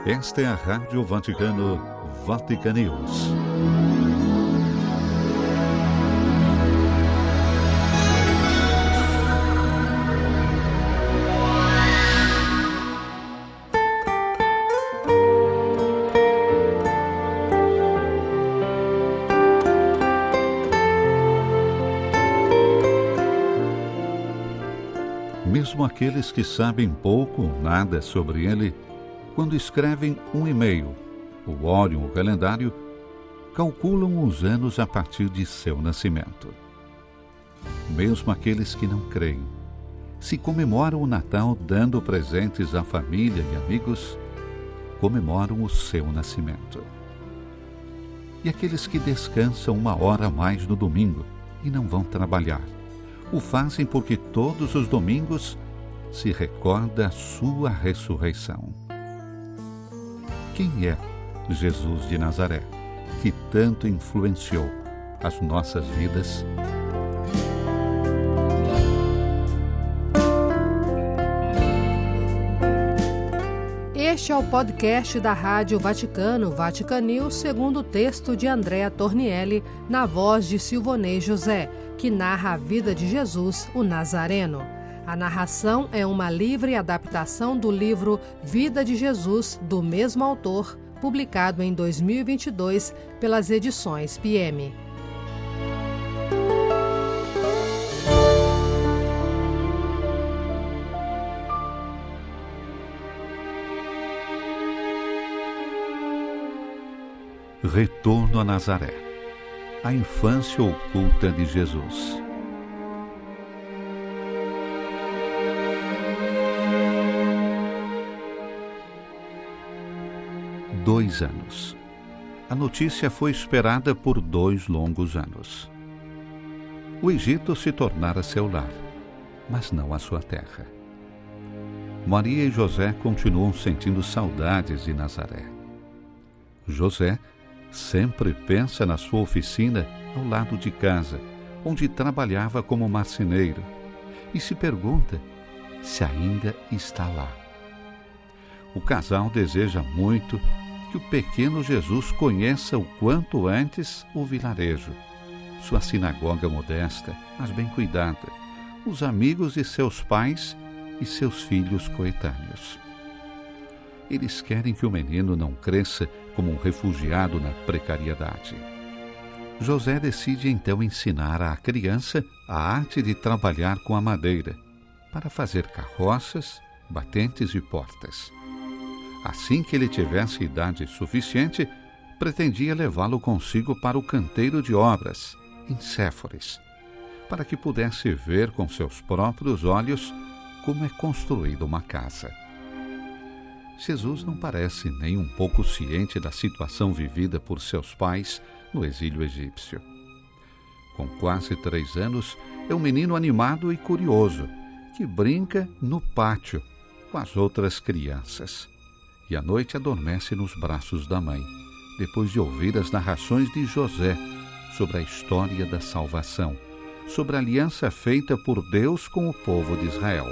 Esta é a Rádio Vaticano, Vatican News. Mesmo aqueles que sabem pouco ou nada sobre ele, quando escrevem um e-mail ou olham o calendário, calculam os anos a partir de seu nascimento. Mesmo aqueles que não creem, se comemoram o Natal dando presentes à família e amigos, comemoram o seu nascimento. E aqueles que descansam uma hora a mais no domingo e não vão trabalhar, o fazem porque todos os domingos se recorda a sua ressurreição. Quem é Jesus de Nazaré, que tanto influenciou as nossas vidas? Este é o podcast da Rádio Vaticano, Vatican News, segundo o texto de Andrea Tornielli, na voz de Silvonei José, que narra a vida de Jesus, o Nazareno. A narração é uma livre adaptação do livro Vida de Jesus, do mesmo autor, publicado em 2022 pelas edições PM. Retorno a Nazaré. A infância oculta de Jesus. Dois anos. A notícia foi esperada por 2 longos anos. O Egito se tornara seu lar, mas não a sua terra. Maria e José continuam sentindo saudades de Nazaré. José sempre pensa na sua oficina ao lado de casa, onde trabalhava como marceneiro, e se pergunta se ainda está lá. O casal deseja muito que o pequeno Jesus conheça o quanto antes o vilarejo, sua sinagoga modesta, mas bem cuidada, os amigos de seus pais e seus filhos coetâneos. Eles querem que o menino não cresça como um refugiado na precariedade. José decide então ensinar à criança a arte de trabalhar com a madeira, para fazer carroças, batentes e portas. Assim que ele tivesse idade suficiente, pretendia levá-lo consigo para o canteiro de obras, em Séforis, para que pudesse ver com seus próprios olhos como é construída uma casa. Jesus não parece nem um pouco ciente da situação vivida por seus pais no exílio egípcio. Com quase 3 anos, é um menino animado e curioso, que brinca no pátio com as outras crianças. E à noite adormece nos braços da mãe, depois de ouvir as narrações de José sobre a história da salvação, sobre a aliança feita por Deus com o povo de Israel.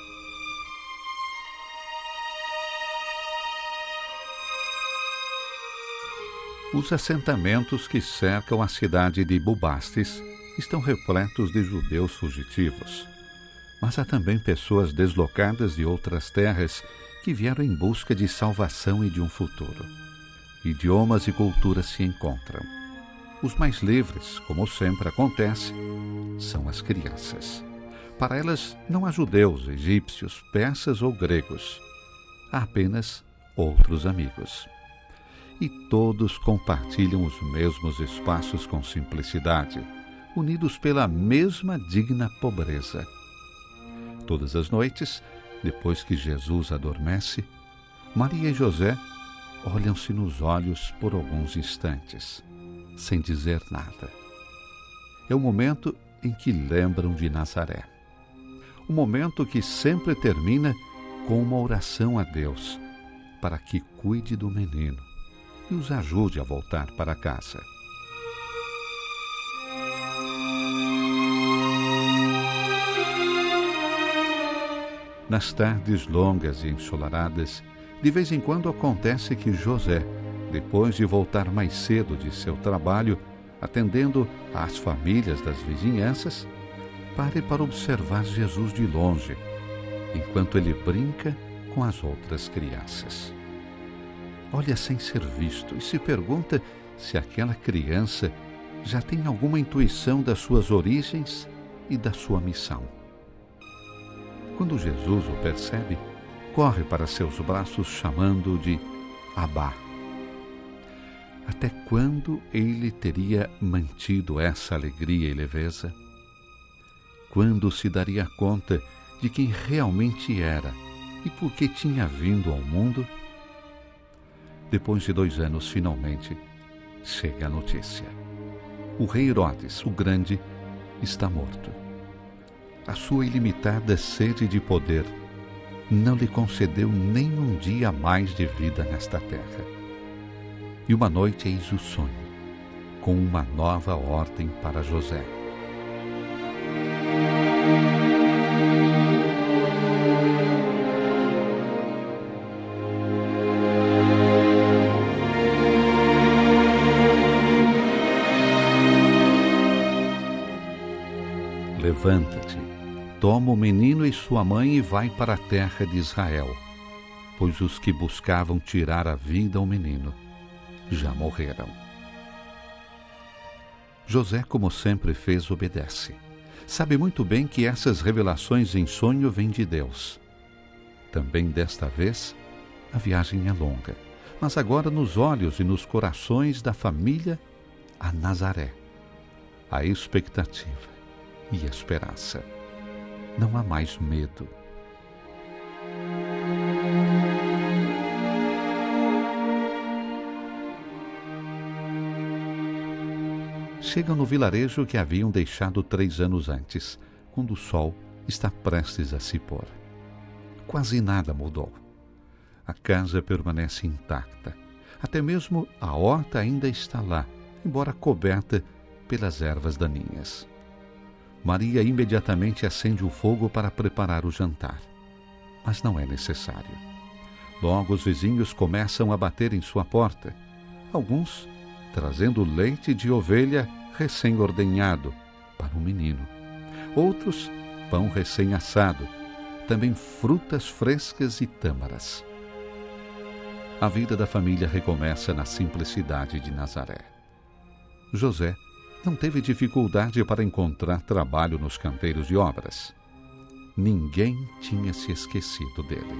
Os assentamentos que cercam a cidade de Bubastis estão repletos de judeus fugitivos. Mas há também pessoas deslocadas de outras terras que vieram em busca de salvação e de um futuro. Idiomas e culturas se encontram. Os mais livres, como sempre acontece, são as crianças. Para elas não há judeus, egípcios, persas ou gregos. Há apenas outros amigos. E todos compartilham os mesmos espaços com simplicidade, unidos pela mesma digna pobreza. Todas as noites, depois que Jesus adormece, Maria e José olham-se nos olhos por alguns instantes, sem dizer nada. É o momento em que lembram de Nazaré. O momento que sempre termina com uma oração a Deus, para que cuide do menino e os ajude a voltar para casa. Nas tardes longas e ensolaradas, De vez em quando acontece que José, depois de voltar mais cedo de seu trabalho, atendendo às famílias das vizinhanças, pare para observar Jesus de longe, enquanto ele brinca com as outras crianças. Olha sem ser visto e se pergunta se aquela criança já tem alguma intuição das suas origens e da sua missão. Quando Jesus o percebe, corre para seus braços chamando-o de Abá. Até quando ele teria mantido essa alegria e leveza? Quando se daria conta de quem realmente era e por que tinha vindo ao mundo? Depois de 2 anos, finalmente, chega a notícia. O rei Herodes, o Grande, está morto. A sua ilimitada sede de poder não lhe concedeu nem um dia mais de vida nesta terra. E uma noite eis o sonho, com uma nova ordem para José. Levanta-te, toma o menino e sua mãe e vai para a terra de Israel, pois os que buscavam tirar a vida ao menino já morreram. José, como sempre fez, obedece. Sabe muito bem que essas revelações em sonho vêm de Deus. Também desta vez, a viagem é longa, mas agora nos olhos e nos corações da família, a Nazaré. A expectativa e esperança. Não há mais medo. Chegam no vilarejo que haviam deixado 3 anos antes, quando o sol está prestes a se pôr. Quase nada mudou. A casa permanece intacta. Até mesmo a horta ainda está lá, embora coberta pelas ervas daninhas. Maria imediatamente acende o fogo para preparar o jantar. Mas não é necessário. Logo os vizinhos começam a bater em sua porta. Alguns trazendo leite de ovelha recém-ordenhado para o menino. Outros, pão recém-assado, também frutas frescas e tâmaras. A vida da família recomeça na simplicidade de Nazaré. José não teve dificuldade para encontrar trabalho nos canteiros de obras. Ninguém tinha se esquecido dele.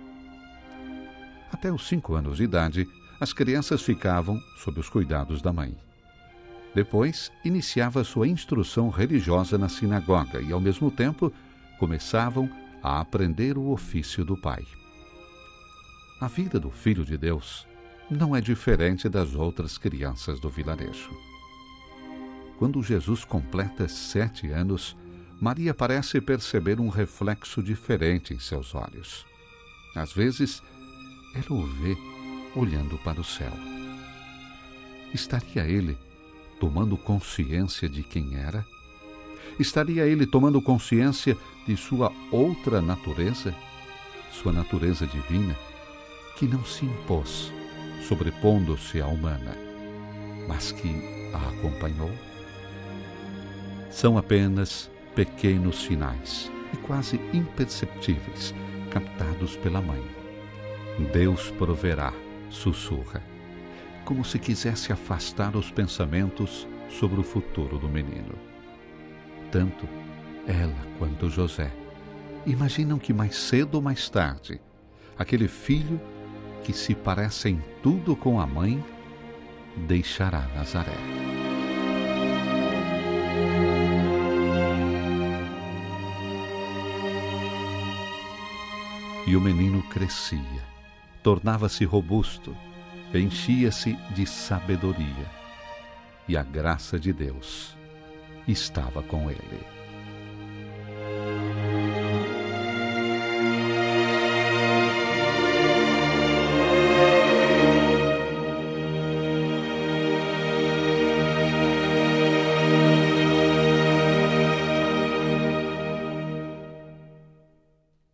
Até os 5 anos de idade, as crianças ficavam sob os cuidados da mãe. Depois, iniciava sua instrução religiosa na sinagoga e, ao mesmo tempo, começavam a aprender o ofício do pai. A vida do Filho de Deus não é diferente das outras crianças do vilarejo. Quando Jesus completa 7 anos, Maria parece perceber um reflexo diferente em seus olhos. Às vezes, ela o vê olhando para o céu. Estaria ele tomando consciência de quem era? Estaria ele tomando consciência de sua outra natureza, sua natureza divina, que não se impôs, sobrepondo-se à humana, mas que a acompanhou? São apenas pequenos sinais e quase imperceptíveis, captados pela mãe. Deus proverá, sussurra, como se quisesse afastar os pensamentos sobre o futuro do menino. Tanto ela quanto José imaginam que mais cedo ou mais tarde, aquele filho que se parece em tudo com a mãe, deixará Nazaré. E o menino crescia, tornava-se robusto, enchia-se de sabedoria, e a graça de Deus estava com ele.